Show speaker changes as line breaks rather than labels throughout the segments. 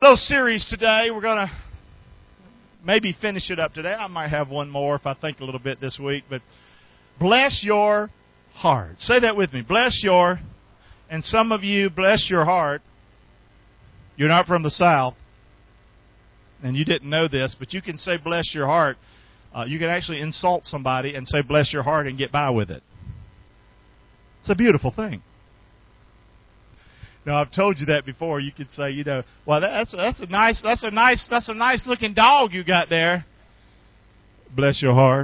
Little series today. We're going to maybe finish it up today. I might have one more if I think a little bit this week. But bless your heart. Say that with me. Bless your, and some of you, bless your heart. You're not from the South, and you didn't know this, but you can say bless your heart. You can actually insult somebody and say bless your heart and get by with it. It's a beautiful thing. Now, I've told you that before. You could say, well, that's a nice looking dog you got there. Bless your heart.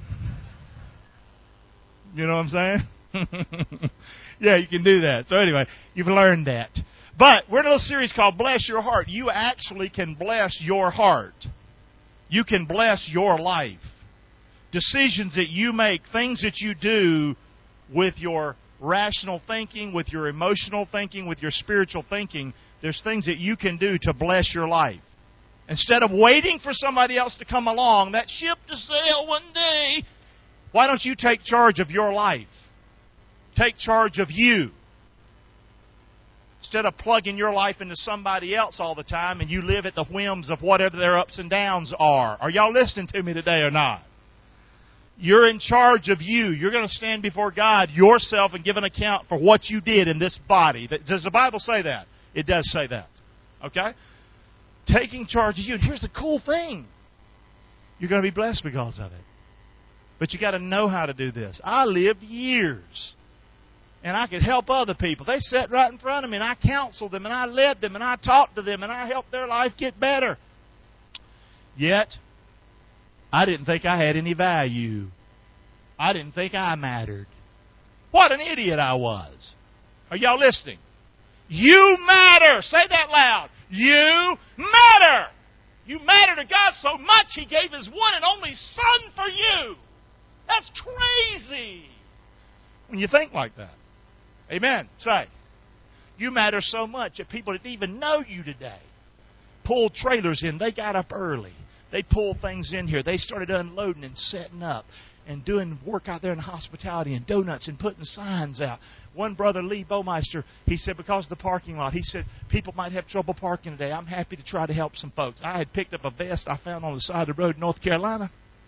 You know what I'm saying? Yeah, you can do that. So anyway, you've learned that. But we're in a little series called Bless Your Heart. You actually can bless your heart. You can bless your life. Decisions that you make, things that you do with your rational thinking, with your emotional thinking, with your spiritual thinking, there's things that you can do to bless your life. Instead of waiting for somebody else to come along, that ship to sail one day, why don't you take charge of your life? Take charge of you. Instead of plugging your life into somebody else all the time and you live at the whims of whatever their ups and downs are. Are y'all listening to me today or not? You're in charge of you. You're going to stand before God yourself and give an account for what you did in this body. Does the Bible say that? It does say that. Okay? Taking charge of you. And here's the cool thing. You're going to be blessed because of it. But you got to know how to do this. I lived years. And I could help other people. They sat right in front of me and I counseled them and I led them and I talked to them and I helped their life get better. Yet, I didn't think I had any value. I didn't think I mattered. What an idiot I was. Are y'all listening? You matter. Say that loud. You matter. You matter to God so much He gave His one and only Son for you. That's crazy when you think like that. Amen. Say, you matter so much that people that even know you today pulled trailers in. They got up early. They pulled things in here. They started unloading and setting up and doing work out there in hospitality and donuts and putting signs out. One brother, Lee Baumeister, he said because of the parking lot, he said people might have trouble parking today. I'm happy to try to help some folks. I had picked up a vest I found on the side of the road in North Carolina.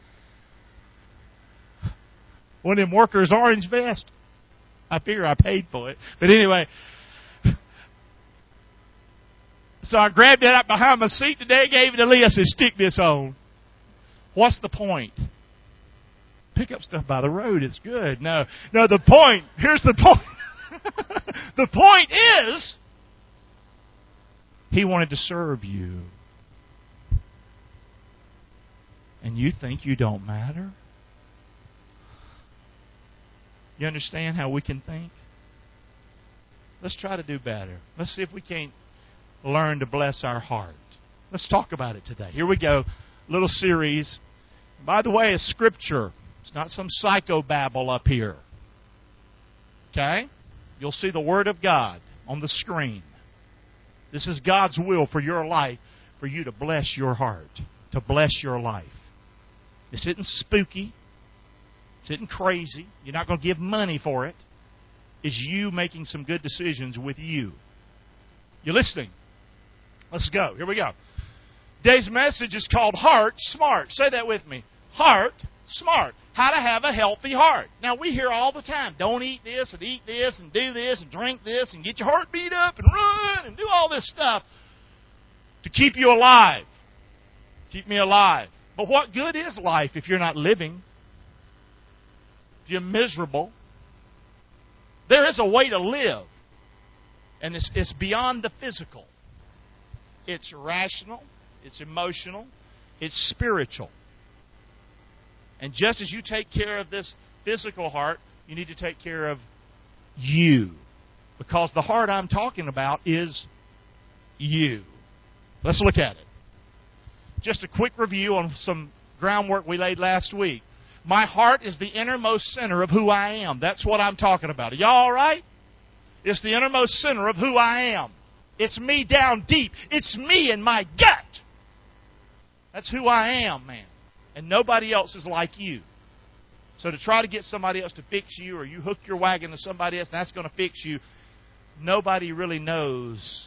One of them workers' orange vests. I figure I paid for it. But anyway, so I grabbed it up behind my seat today, gave it to Lee. I said, stick this on. What's the point? Pick up stuff by the road. It's good. No, the point. Here's the point. The point is, He wanted to serve you. And you think you don't matter? You understand how we can think? Let's try to do better. Let's see if we can't learn to bless our heart. Let's talk about it today. Here we go. Little series. By the way, it's Scripture. It's not some psychobabble up here. Okay? You'll see the Word of God on the screen. This is God's will for your life, for you to bless your heart, to bless your life. This isn't spooky. This isn't crazy. You're not going to give money for it. It's you making some good decisions with you. You listening? Let's go. Here we go. Today's message is called Heart Smart. Say that with me. Heart Smart. How to have a healthy heart. Now, we hear all the time, don't eat this and do this and drink this and get your heart beat up and run and do all this stuff to keep you alive. Keep me alive. But what good is life if you're not living? If you're miserable? There is a way to live. And it's beyond the physical. It's rational. It's emotional. It's spiritual. And just as you take care of this physical heart, you need to take care of you. Because the heart I'm talking about is you. Let's look at it. Just a quick review on some groundwork we laid last week. My heart is the innermost center of who I am. That's what I'm talking about. Are y'all all right? It's the innermost center of who I am. It's me down deep. It's me in my gut. That's who I am, man. And nobody else is like you. So to try to get somebody else to fix you, or you hook your wagon to somebody else and that's going to fix you, nobody really knows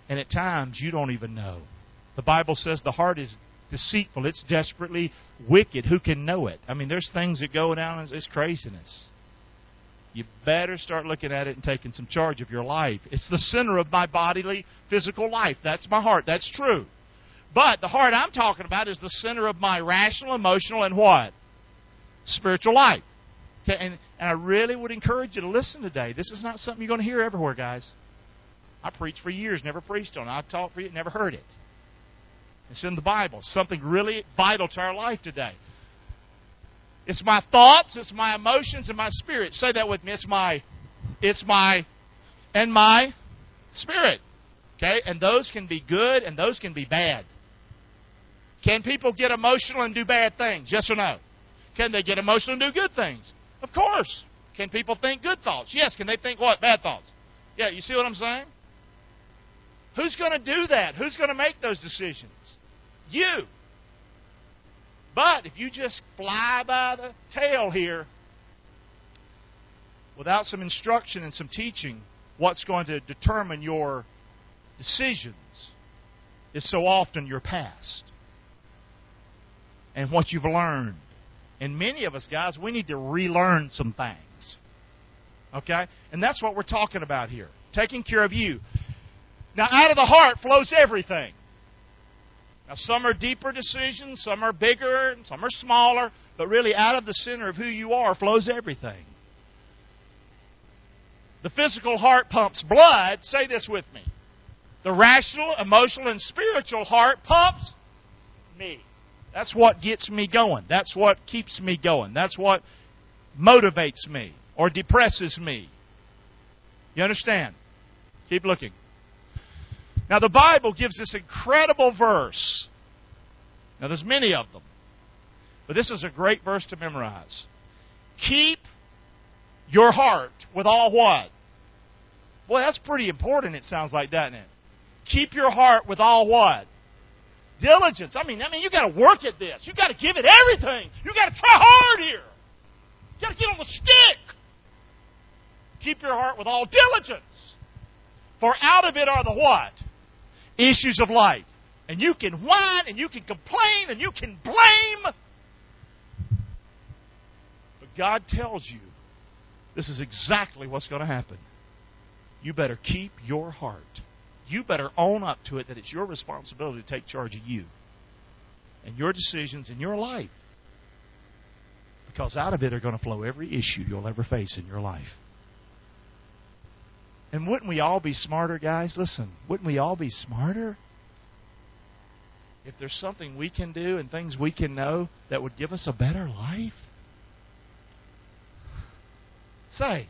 And at times, you don't even know. The Bible says the heart is deceitful. It's desperately wicked. Who can know it? I mean, there's things that go down. It's craziness. You better start looking at it and taking some charge of your life. It's the center of my bodily, physical life. That's my heart. That's true. But the heart I'm talking about is the center of my rational, emotional, and what? Spiritual life. Okay, and I really would encourage you to listen today. This is not something you're going to hear everywhere, guys. I preached for years, never preached on it. I've taught for you, never heard it. It's in the Bible. Something really vital to our life today. It's my thoughts, it's my emotions, and my spirit. Say that with me. It's my spirit. Okay? And those can be good and those can be bad. Can people get emotional and do bad things? Yes or no? Can they get emotional and do good things? Of course. Can people think good thoughts? Yes. Can they think what? Bad thoughts? Yeah, you see what I'm saying? Who's going to do that? Who's going to make those decisions? You. But if you just fly by the tail here without some instruction and some teaching, what's going to determine your decisions is so often your past and what you've learned. And many of us, guys, we need to relearn some things. Okay? And that's what we're talking about here. Taking care of you. Now, out of the heart flows everything. Now, some are deeper decisions, some are bigger, and some are smaller, but really out of the center of who you are flows everything. The physical heart pumps blood. Say this with me. The rational, emotional, and spiritual heart pumps me. That's what gets me going. That's what keeps me going. That's what motivates me or depresses me. You understand? Keep looking. Now, the Bible gives this incredible verse. Now, there's many of them. But this is a great verse to memorize. Keep your heart with all what? Boy, that's pretty important, it sounds like, doesn't it? Keep your heart with all what? Diligence. I mean, you got to work at this. You got to give it everything. You got to try hard here. You got to get on the stick. Keep your heart with all diligence. For out of it are the what? Issues of life. And you can whine, and you can complain, and you can blame. But God tells you this is exactly what's going to happen. You better keep your heart. You better own up to it that it's your responsibility to take charge of you and your decisions in your life. Because out of it are going to flow every issue you'll ever face in your life. And wouldn't we all be smarter, guys? Listen, wouldn't we all be smarter if there's something we can do and things we can know that would give us a better life? Say,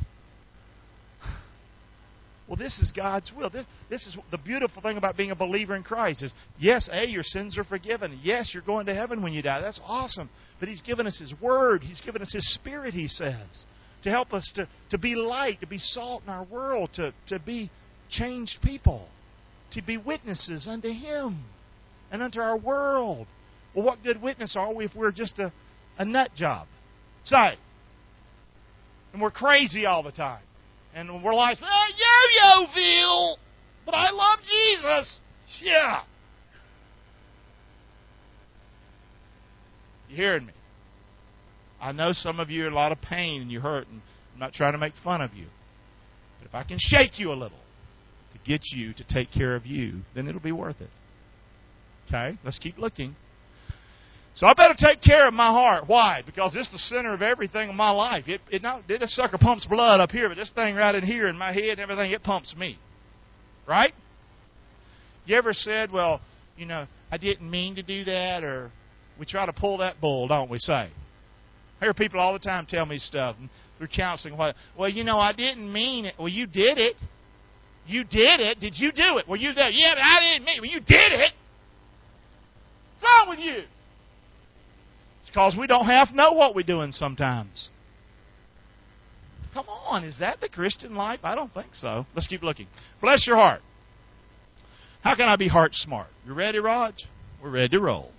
well, this is God's will. This is the beautiful thing about being a believer in Christ is, yes, your sins are forgiven. Yes, you're going to heaven when you die. That's awesome. But He's given us His Word. He's given us His Spirit, He says, to help us to be light, to be salt in our world, to be changed people, to be witnesses unto Him and unto our world. Well, what good witness are we if we're just a nut job? Say. And we're crazy all the time. And we're like, yo-yo-ville, but I love Jesus. Yeah. You hearing me? I know some of you are in a lot of pain and you hurt, and I'm not trying to make fun of you. But if I can shake you a little to get you to take care of you, then it'll be worth it. Okay? Let's keep looking. So I better take care of my heart. Why? Because it's the center of everything in my life. This sucker pumps blood up here, but this thing right in here in my head and everything, it pumps me. Right? You ever said, well, I didn't mean to do that, or we try to pull that bull, don't we, say? I hear people all the time tell me stuff. And they're counseling. Well, I didn't mean it. Well, you did it. You did it. Did you do it? Well, you did it. Yeah, but I didn't mean it. Well, you did it. What's wrong with you? It's because we don't half know what we're doing sometimes. Come on, is that the Christian life? I don't think so. Let's keep looking. Bless your heart. How can I be heart smart? You ready, Raj? We're ready to roll.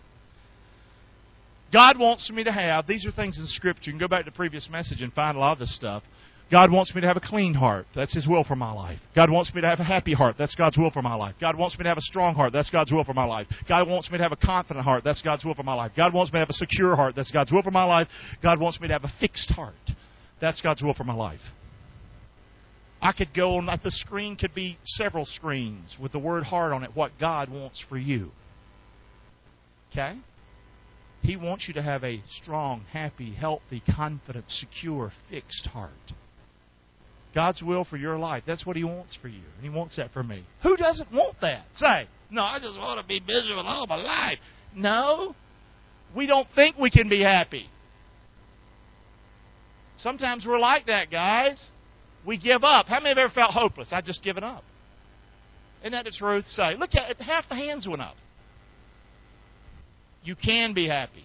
God wants me to have, these are things in Scripture. You can go back to the previous message and find a lot of this stuff. God wants me to have a clean heart. That's His will for my life. God wants me to have a happy heart. That's God's will for my life. God wants me to have a strong heart. That's God's will for my life. God wants me to have a confident heart. That's God's will for my life. God wants me to have a secure heart. That's God's will for my life. God wants me to have a fixed heart. That's God's will for my life. I could go on, the screen could be several screens with the word heart on it, what God wants for you. Okay? He wants you to have a strong, happy, healthy, confident, secure, fixed heart. God's will for your life. That's what He wants for you. And He wants that for me. Who doesn't want that? Say, no, I just want to be miserable all my life. No. We don't think we can be happy. Sometimes we're like that, guys. We give up. How many have ever felt hopeless? I've just given up. Isn't that the truth? Say, look at it, half the hands went up. You can be happy.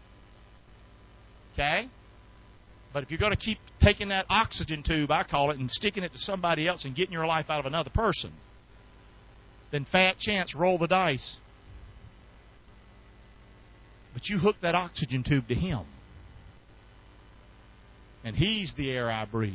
Okay? But if you're going to keep taking that oxygen tube, I call it, and sticking it to somebody else and getting your life out of another person, then fat chance, roll the dice. But you hook that oxygen tube to Him. And He's the air I breathe.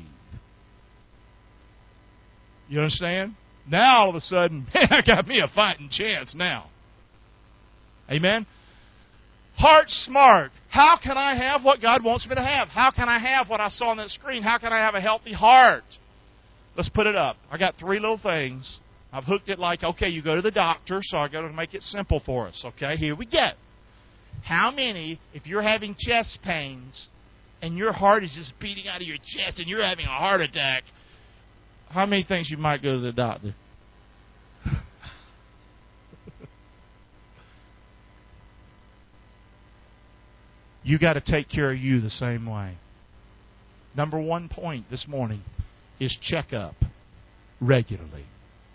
You understand? Now all of a sudden, man, I got me a fighting chance now. Amen? Heart smart. How can I have what God wants me to have? How can I have what I saw on that screen? How can I have a healthy heart? Let's put it up. I got 3 little things. I've hooked it like, okay, you go to the doctor, so I got to make it simple for us. Okay, here we go. How many, if you're having chest pains and your heart is just beating out of your chest and you're having a heart attack, how many think you might go to the doctor? You got to take care of you the same way. Number 1 point this morning is check up regularly.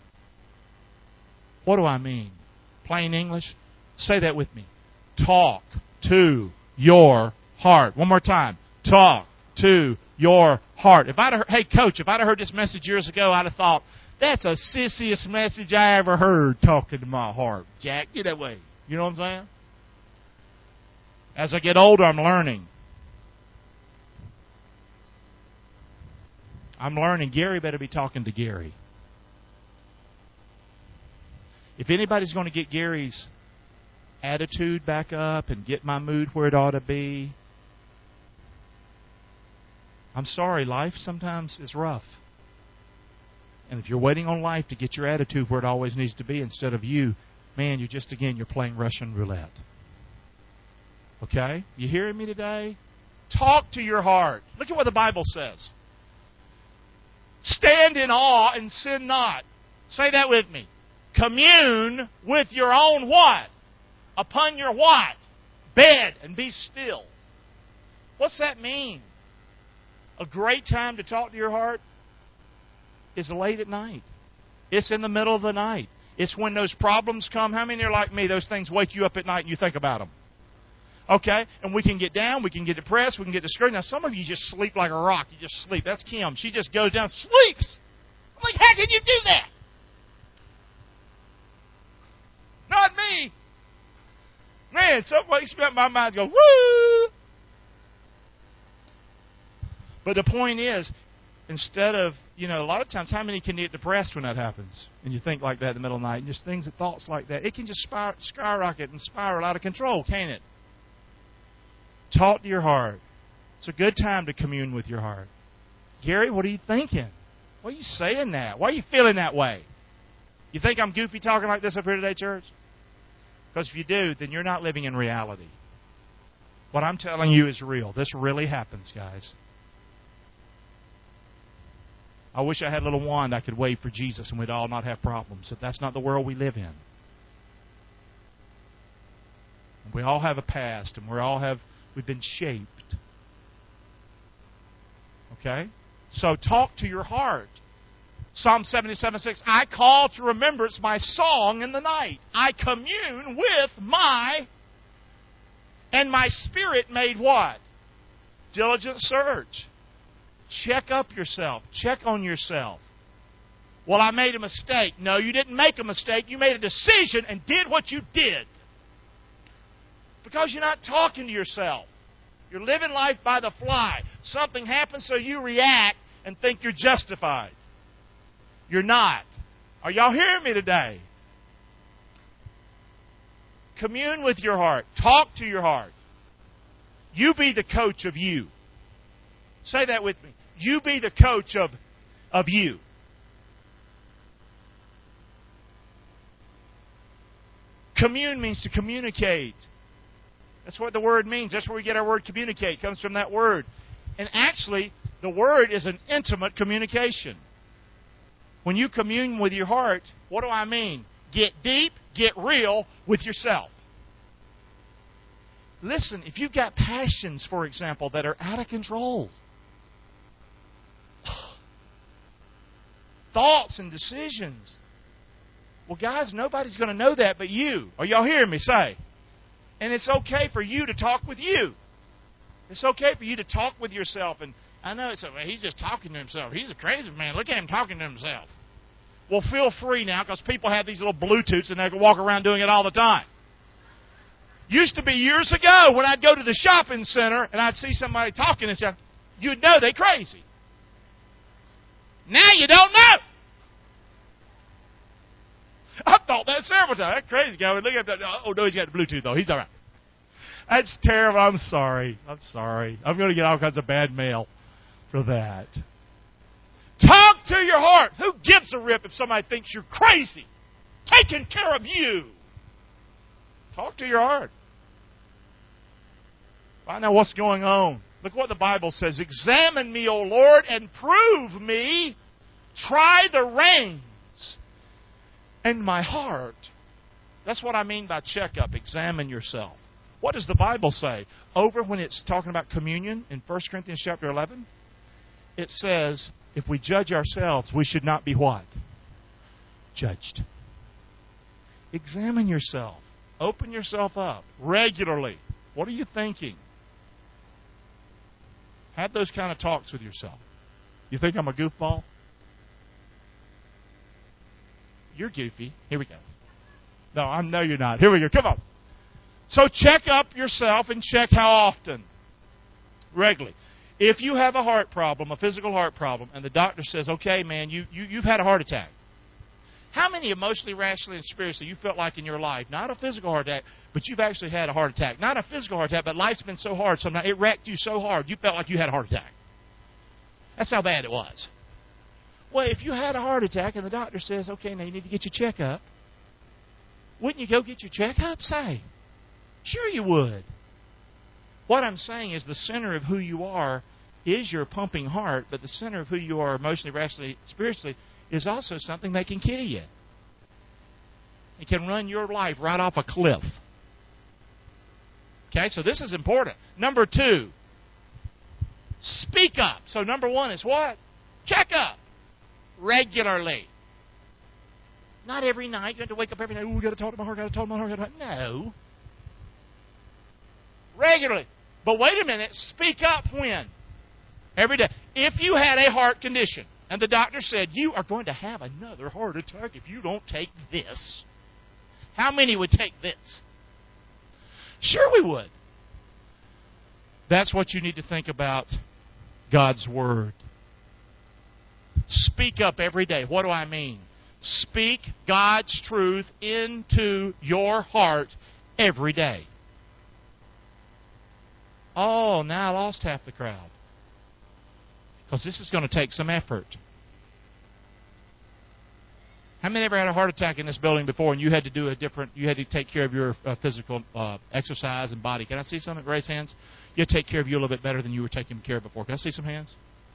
What do I mean? Plain English? Say that with me. Talk to your heart. One more time. Talk to your heart. Hey, Coach, if I'd have heard this message years ago, I'd have thought, that's the sissiest message I ever heard, talking to my heart. Jack, get that way. You know what I'm saying? As I get older, I'm learning. Gary better be talking to Gary. If anybody's going to get Gary's attitude back up and get my mood where it ought to be, I'm sorry, life sometimes is rough. And if you're waiting on life to get your attitude where it always needs to be instead of you, man, you're playing Russian roulette. Okay? You hearing me today? Talk to your heart. Look at what the Bible says. Stand in awe and sin not. Say that with me. Commune with your own what? Upon your what? Bed, and be still. What's that mean? A great time to talk to your heart is late at night. It's in the middle of the night. It's when those problems come. How many are like me? Those things wake you up at night and you think about them. Okay? And we can get down, we can get depressed, we can get discouraged. Now, some of you just sleep like a rock. You just sleep. That's Kim. She just goes down, sleeps. I'm like, how can you do that? Not me. Man, some wakes me up, my mind goes, woo! But the point is, instead of, a lot of times, how many can get depressed when that happens? And you think like that in the middle of the night, and just thoughts like that. It can just skyrocket and spiral out of control, can't it? Talk to your heart. It's a good time to commune with your heart. Gary, what are you thinking? Why are you saying that? Why are you feeling that way? You think I'm goofy talking like this up here today, church? Because if you do, then you're not living in reality. What I'm telling you is real. This really happens, guys. I wish I had a little wand I could wave for Jesus and we'd all not have problems. But that's not the world we live in. We all have a past and we've been shaped. Okay? So talk to your heart. Psalm 77:6, I call to remembrance my song in the night. I commune with and my spirit made what? Diligent search. Check up yourself. Check on yourself. Well, I made a mistake. No, you didn't make a mistake. You made a decision and did what you did. Because you're not talking to yourself. You're living life by the fly. Something happens, so you react, and think you're justified. You're not. Are y'all hearing me today? Commune with your heart. Talk to your heart. You be the coach of you. Say that with me. You be the coach of you. Commune means to communicate. That's what the word means. That's where we get our word communicate. It comes from that word. And actually, the word is an intimate communication. When you commune with your heart, what do I mean? Get deep, get real with yourself. Listen, if you've got passions, for example, that are out of control, thoughts and decisions, well, guys, nobody's going to know that but you. Are y'all hearing me? Say. And it's okay for you to talk with you. It's okay for you to talk with yourself. And I know it's he's just talking to himself. He's a crazy man. Look at him talking to himself. Well, feel free now, because people have these little Bluetooths and they can walk around doing it all the time. Used to be years ago when I'd go to the shopping center and I'd see somebody talking and stuff, you'd know they're crazy. Now you don't know. I thought that several times. That crazy guy would look at that. Oh, no, he's got the Bluetooth, though. He's all right. That's terrible. I'm sorry. I'm going to get all kinds of bad mail for that. Talk to your heart. Who gives a rip if somebody thinks you're crazy? Taking care of you. Talk to your heart. Find out what's going on. Look what the Bible says. Examine me, O Lord, and prove me. Try the reins in my heart. That's what I mean by checkup. Examine yourself. What does the Bible say? Over when it's talking about communion in 1 Corinthians chapter 11, it says, if we judge ourselves, we should not be what? Judged. Examine yourself. Open yourself up regularly. What are you thinking? Have those kind of talks with yourself. You think I'm a goofball? You're goofy. Here we go. No, I know you're not. Here we go. Come on. So check up yourself and check how often. Regularly. If you have a heart problem, a physical heart problem, and the doctor says, okay, man, you've had a heart attack. How many emotionally, rationally, and spiritually you felt like in your life, not a physical heart attack, but you've actually had a heart attack? Not a physical heart attack, but life's been so hard sometimes, it wrecked you so hard, you felt like you had a heart attack. That's how bad it was. Well, if you had a heart attack and the doctor says, okay, now you need to get your checkup, wouldn't you go get your checkup? Say, sure you would. What I'm saying is the center of who you are is your pumping heart, but the center of who you are emotionally, rationally, spiritually is also something that can kill you. It can run your life right off a cliff. Okay, so this is important. Number 2, speak up. So number 1 is what? Check up. Regularly. Not every night. You have to wake up every night. Oh, we got to talk to my heart. No. Regularly. But wait a minute. Speak up when? Every day. If you had a heart condition and the doctor said, you are going to have another heart attack if you don't take this, how many would take this? Sure we would. That's what you need to think about God's Word. Speak up every day. What do I mean? Speak God's truth into your heart every day. Oh, now I lost half the crowd. Because this is going to take some effort. How many ever had a heart attack in this building before and you had to take care of your physical exercise and body? Can I see some? Raise hands. You had to take care of you a little bit better than you were taking care of before. Can I see some hands?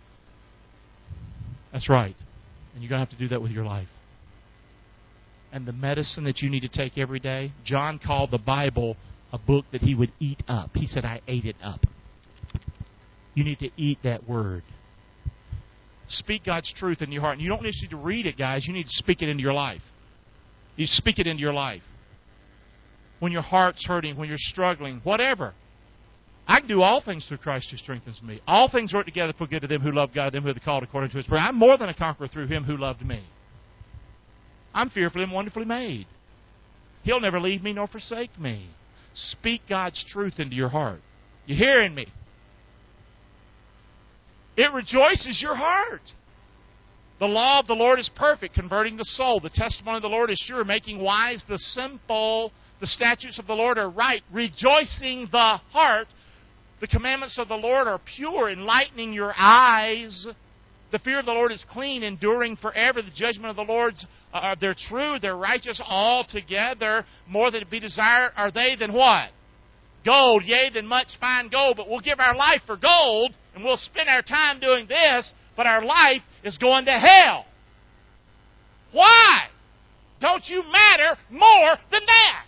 That's right. And you're going to have to do that with your life. And the medicine that you need to take every day, John called the Bible a book that he would eat up. He said, I ate it up. You need to eat that Word. Speak God's truth in your heart. And you don't need to read it, guys. You need to speak it into your life. You speak it into your life. When your heart's hurting, when you're struggling, whatever. I can do all things through Christ who strengthens me. All things work together for good to them who love God, them who are called according to His purpose. I'm more than a conqueror through Him who loved me. I'm fearfully and wonderfully made. He'll never leave me nor forsake me. Speak God's truth into your heart. You hearing me? It rejoices your heart. The law of the Lord is perfect, converting the soul. The testimony of the Lord is sure, making wise the simple. The statutes of the Lord are right, rejoicing the heart. The commandments of the Lord are pure, enlightening your eyes. The fear of the Lord is clean, enduring forever. The judgment of the Lord, they're true, they're righteous altogether. More than to be desired are they than what? Gold, yea, than much fine gold. But we'll give our life for gold, and we'll spend our time doing this, but our life is going to hell. Why? Don't you matter more than that?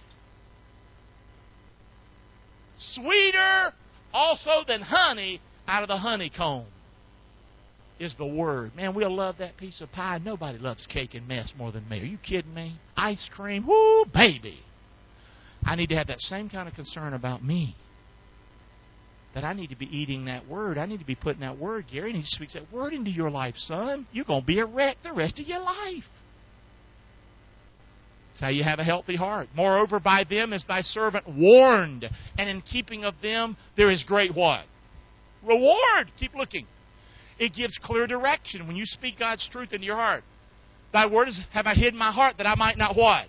Sweeter also than honey out of the honeycomb is the Word. Man, we'll love that piece of pie. Nobody loves cake and mess more than me. Are you kidding me? Ice cream, whoo, baby. I need to have that same kind of concern about me. That I need to be eating that Word. I need to be putting that Word, Gary. And He speaks that Word into your life, son. You're going to be a wreck the rest of your life. That's how you have a healthy heart. Moreover, by them is thy servant warned. And in keeping of them, there is great what? Reward. Keep looking. It gives clear direction when you speak God's truth into your heart. Thy word is, have I hid in my heart that I might not what?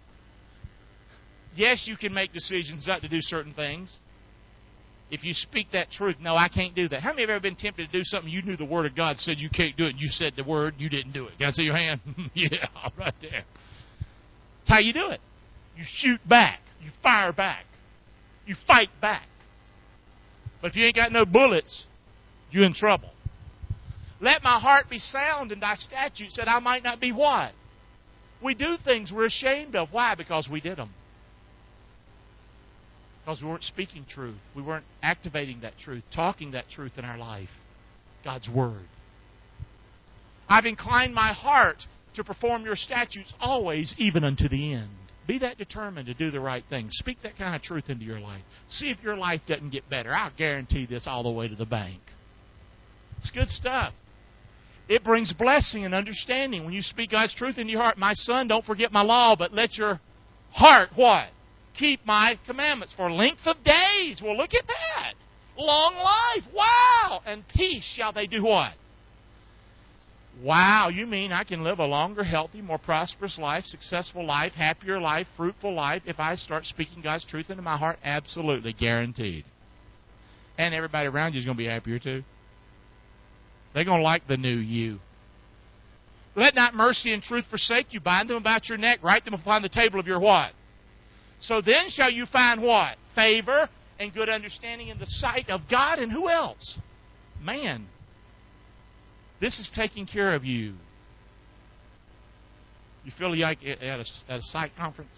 Yes, you can make decisions not to do certain things. If you speak that truth, no, I can't do that. How many of you have ever been tempted to do something you knew the Word of God said you can't do it, and you said the Word, you didn't do it? Can I see your hand? Yeah, right there. That's how you do it. You shoot back. You fire back. You fight back. But if you ain't got no bullets, you're in trouble. Let my heart be sound in thy statutes, that I might not be what? We do things we're ashamed of. Why? Because we did them. Because we weren't speaking truth. We weren't activating that truth, talking that truth in our life. God's Word. I've inclined my heart to perform your statutes always, even unto the end. Be that determined to do the right thing. Speak that kind of truth into your life. See if your life doesn't get better. I'll guarantee this all the way to the bank. It's good stuff. It brings blessing and understanding when you speak God's truth into your heart. My son, don't forget my law, but let your heart, what? Keep my commandments for length of days. Well, look at that. Long life. Wow. And peace shall they do what? Wow. You mean I can live a longer, healthy, more prosperous life, successful life, happier life, fruitful life if I start speaking God's truth into my heart? Absolutely. Guaranteed. And everybody around you is going to be happier too. They're going to like the new you. Let not mercy and truth forsake you. Bind them about your neck. Write them upon the table of your what? So then shall you find what? Favor and good understanding in the sight of God and who else? Man. This is taking care of you. You feel like at a site conference?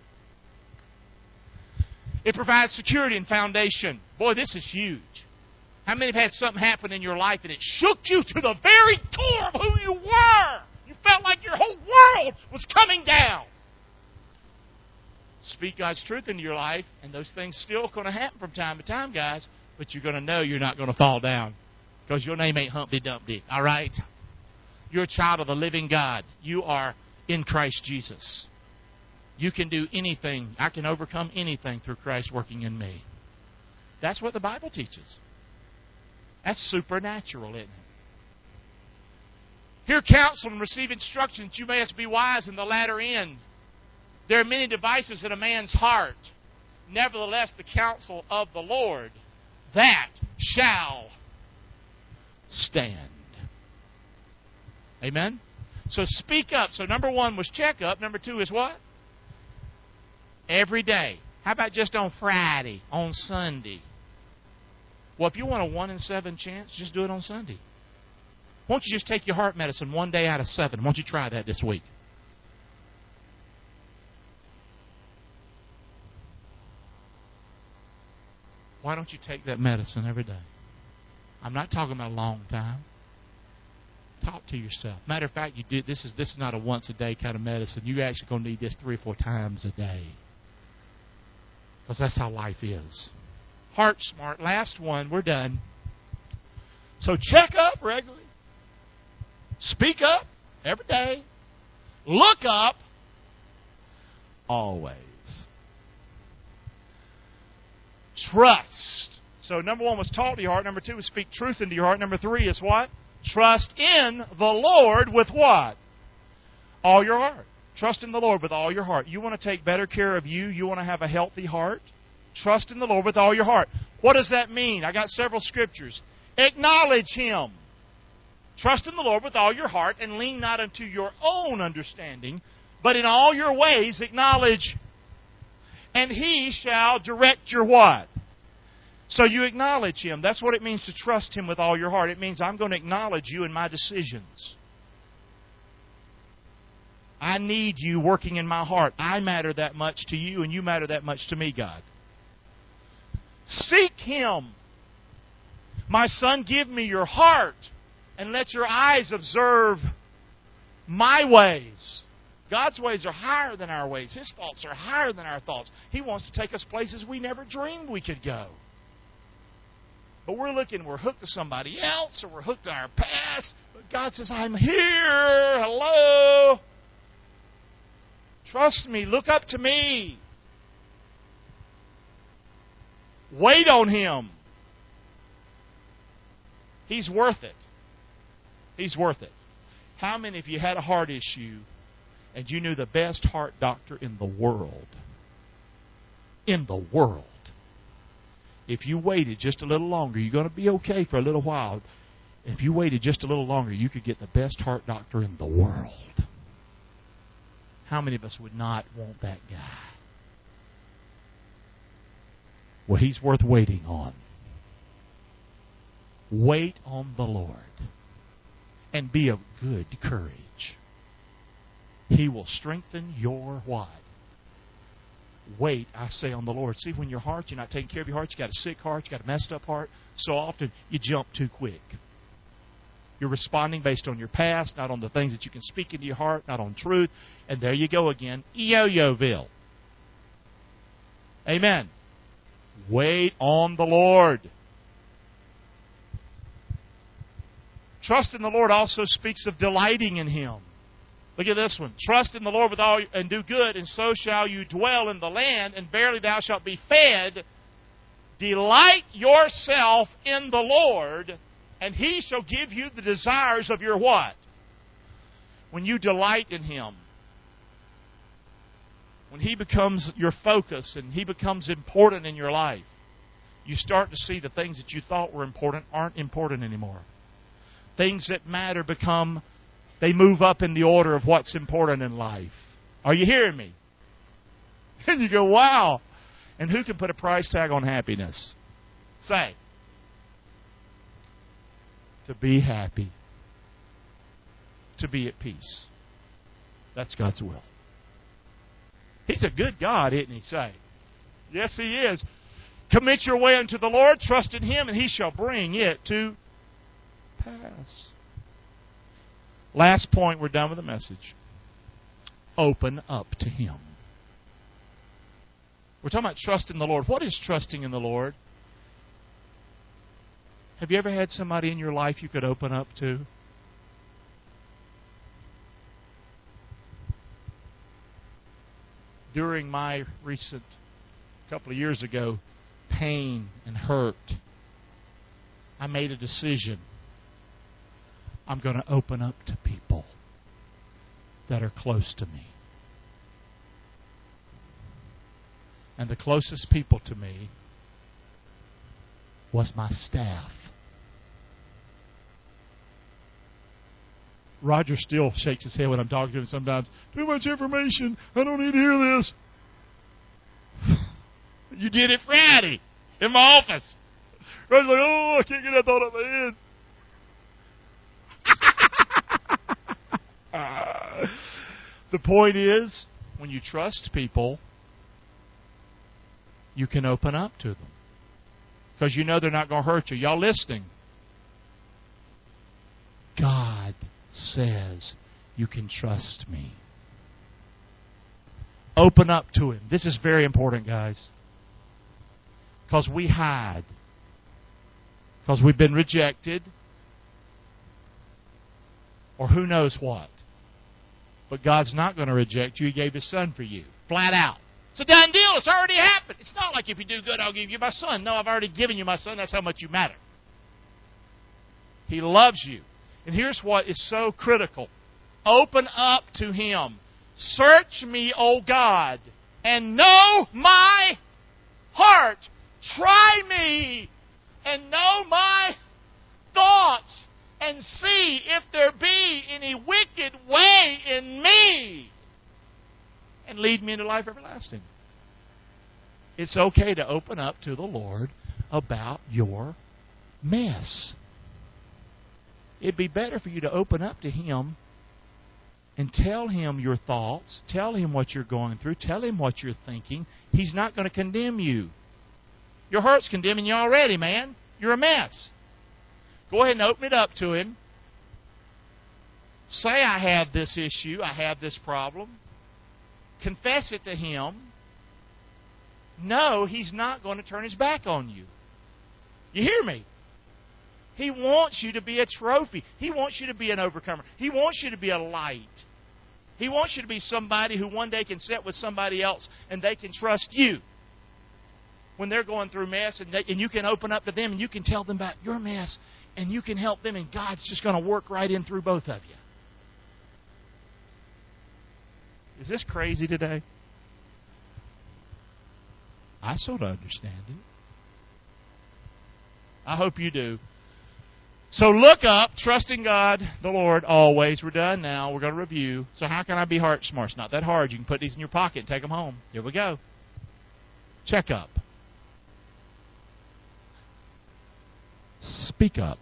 It provides security and foundation. Boy, this is huge. How many have had something happen in your life and it shook you to the very core of who you were? You felt like your whole world was coming down. Speak God's truth into your life, and those things still going to happen from time to time, guys, but you're going to know you're not going to fall down because your name ain't Humpty Dumpty, all right? You're a child of the living God. You are in Christ Jesus. You can do anything. I can overcome anything through Christ working in me. That's what the Bible teaches. That's supernatural, isn't it? Hear counsel and receive instruction that you mayest be wise in the latter end. There are many devices in a man's heart. Nevertheless, the counsel of the Lord, that shall stand. Amen? So speak up. So number one was check up. Number two is what? Every day. How about just on Friday, on Sunday? Well, if you want a 1 in 7 chance, just do it on Sunday. Won't you just take your heart medicine 1 day out of 7? Won't you try that this week? Why don't you take that medicine every day? I'm not talking about a long time. Talk to yourself. Matter of fact, this is not a once a day kind of medicine. You're actually going to need this 3 or 4 times a day. Because that's how life is. Heart smart. Last one. We're done. So check up regularly. Speak up every day. Look up always. Trust So number 1 was talk to your heart. Number 2 was speak truth into your heart. Number 3 is what? Trust in the Lord with what? All your heart. Trust in the Lord with all your heart. You want to take better care of you? You want to have a healthy heart? Trust in the Lord with all your heart. What does that mean? I got several scriptures. Acknowledge Him. Trust in the Lord with all your heart and lean not unto your own understanding, but in all your ways acknowledge, and He shall direct your what? So you acknowledge Him. That's what it means to trust Him with all your heart. It means I'm going to acknowledge you in my decisions. I need you working in my heart. I matter that much to you, and you matter that much to me, God. Seek Him. My son, give me your heart, and let your eyes observe my ways. God's ways are higher than our ways. His thoughts are higher than our thoughts. He wants to take us places we never dreamed we could go. But we're hooked to somebody else, or we're hooked to our past. But God says, I'm here. Hello. Trust me. Look up to me. Wait on Him. He's worth it. He's worth it. How many of you had a heart issue and you knew the best heart doctor in the world? In the world. If you waited just a little longer, you're going to be okay for a little while. If you waited just a little longer, you could get the best heart doctor in the world. How many of us would not want that guy? Well, He's worth waiting on. Wait on the Lord. And be of good courage. He will strengthen your what? Wait, I say, on the Lord. See, when your heart, you're not taking care of your heart, you got a sick heart, you got a messed up heart, so often you jump too quick. You're responding based on your past, not on the things that you can speak into your heart, not on truth. And there you go again, yo-yo-ville. Amen. Wait on the Lord. Trust in the Lord also speaks of delighting in Him. Look at this one. Trust in the Lord with all and do good, and so shall you dwell in the land, and verily thou shalt be fed. Delight yourself in the Lord, and He shall give you the desires of your what? When you delight in Him, when He becomes your focus and He becomes important in your life, you start to see the things that you thought were important aren't important anymore. Things that matter they move up in the order of what's important in life. Are you hearing me? And you go, wow. And who can put a price tag on happiness? Say. To be happy. To be at peace. That's God's will. He's a good God, isn't He? Say. Yes, He is. Commit your way unto the Lord, trust in Him, and He shall bring it to pass. Last point, we're done with the message. Open up to Him. We're talking about trust in the Lord. What is trusting in the Lord? Have you ever had somebody in your life you could open up to? During my recent, couple of years ago, pain and hurt, I made a decision. I'm going to open up to people that are close to me. And the closest people to me was my staff. Roger still shakes his head when I'm talking to him sometimes. Too much information. I don't need to hear this. You did it Friday in my office. Roger's like, oh, I can't get that thought out of my head. The point is, when you trust people, you can open up to them. Because you know they're not going to hurt you. Y'all listening? God says you can trust me. Open up to Him. This is very important, guys. Because we hide. Because we've been rejected. Or who knows what. But God's not going to reject you. He gave His Son for you. Flat out. It's a done deal. It's already happened. It's not like if you do good, I'll give you my son. No, I've already given you my son. That's how much you matter. He loves you. And here's what is so critical. Open up to Him. Search me, O God, and know my heart. Try me and know my thoughts, and see if there be any wicked way in me, and lead me into life everlasting. It's okay to open up to the Lord about your mess. It'd be better for you to open up to Him and tell Him your thoughts, tell Him what you're going through, tell Him what you're thinking. He's not going to condemn you. Your heart's condemning you already, man. You're a mess. Go ahead and open it up to Him. Say, I have this issue, I have this problem. Confess it to Him. No, He's not going to turn His back on you. You hear me? He wants you to be a trophy. He wants you to be an overcomer. He wants you to be a light. He wants you to be somebody who one day can sit with somebody else and they can trust you when they're going through mess, and you can open up to them and you can tell them about your mess and you can help them, and God's just going to work right in through both of you. Is this crazy today? I sort of understand it. I hope you do. So look up, trusting God, the Lord, always. We're done now. We're going to review. So how can I be heart smart? It's not that hard. You can put these in your pocket and take them home. Here we go. Check up. Speak up.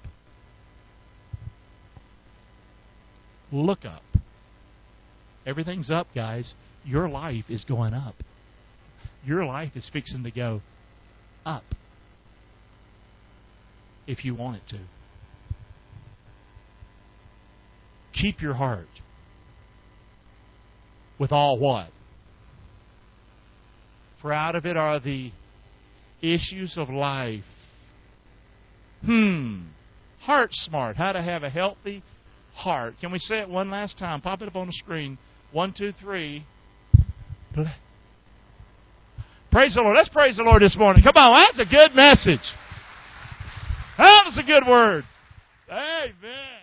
Look up. Everything's up, guys. Your life is going up. Your life is fixing to go up. If you want it to. Keep your heart with all what? For out of it are the issues of life. Heart smart. How to have a healthy heart. Can we say it one last time? Pop it up on the screen. 1, 2, 3. Praise the Lord. Let's praise the Lord this morning. Come on, that's a good message. That was a good word. Amen.